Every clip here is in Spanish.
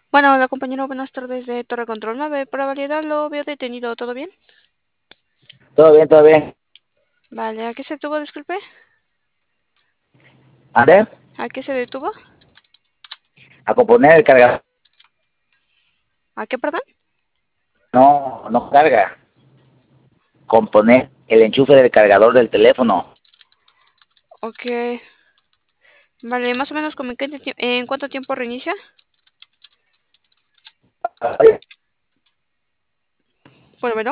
Bueno, hola compañero, buenas tardes de Torre Control 9. Para validar lo veo detenido, ¿todo bien? Todo bien, todo bien. Vale, ¿a qué se detuvo, disculpe? ¿Andrés? ¿A qué se detuvo? A componer el cargador. ¿A qué, perdón? No, no carga. Componer el enchufe del cargador del teléfono. Ok. Vale, más o menos como en cuánto tiempo reinicia. Bueno.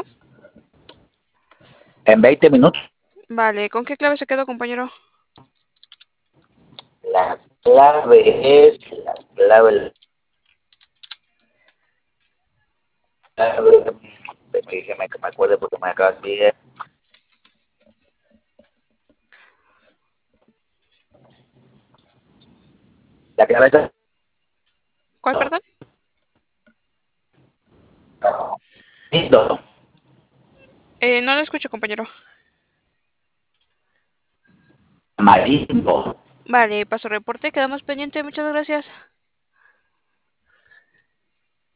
En 20 minutos. Vale, ¿con qué clave se quedó, compañero? La clave es la clave. Déjeme que me acuerde porque me acaba de decir. La clave es. ¿Cuál, perdón? Listo. No lo escucho, compañero. Amarillo. Vale, paso reporte, quedamos pendiente, muchas gracias.